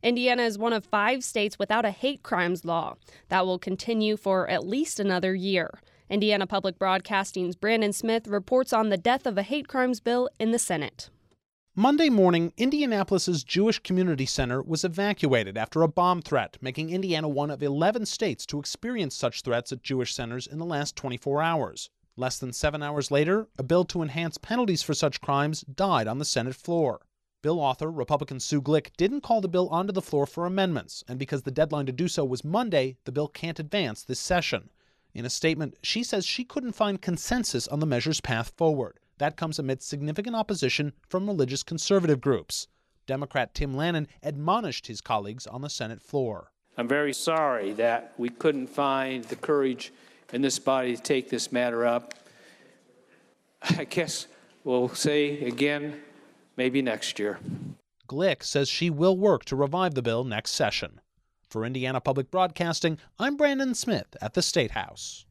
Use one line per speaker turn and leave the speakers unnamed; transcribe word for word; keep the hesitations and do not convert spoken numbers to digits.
Indiana is one of five states without a hate crimes law. That will continue for at least another year. Indiana Public Broadcasting's Brandon Smith reports on the death of a hate crimes bill in the Senate.
Monday morning, Indianapolis's Jewish Community Center was evacuated after a bomb threat, making Indiana one of eleven states to experience such threats at Jewish centers in the last twenty-four hours. Less than seven hours later, a bill to enhance penalties for such crimes died on the Senate floor. Bill author, Republican Sue Glick, didn't call the bill onto the floor for amendments, and because the deadline to do so was Monday, the bill can't advance this session. In a statement, she says she couldn't find consensus on the measure's path forward. That comes amid significant opposition from religious conservative groups. Democrat Tim Lannon admonished his colleagues on the Senate floor.
I'm very sorry that we couldn't find the courage in this body to take this matter up. I guess we'll say again, maybe next year.
Glick says she will work to revive the bill next session. For Indiana Public Broadcasting, I'm Brandon Smith at the State House.